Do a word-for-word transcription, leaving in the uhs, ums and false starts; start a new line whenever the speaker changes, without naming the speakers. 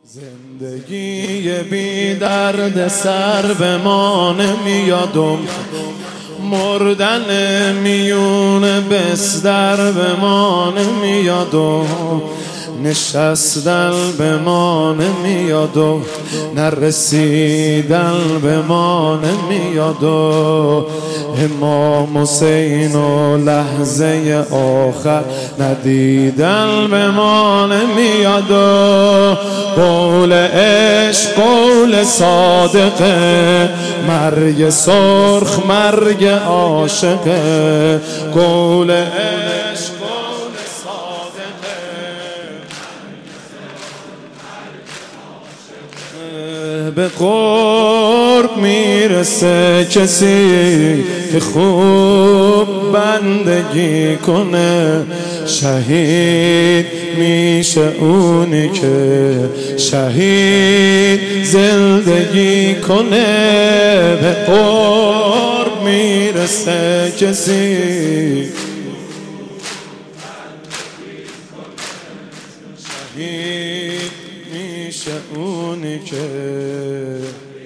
زندگی بی درد سر به ما نمیادم، مردن میون بستر به ما نمیادم، نشستن به ما نمیادم، نرسیدن به ما نمیادم. امام حسین و لحظه آخر ندیدن به ما نمیادم. قول عشق قول صادقه، مرگ سرخ مرگ عاشقه. قول عشق قول صادقه، به قرب میرسه کسی که خوب بندگی کنه. شهید میشه اونی که شهید زندگی کنه. به قرب میرسه کسی شهید میشه اونی که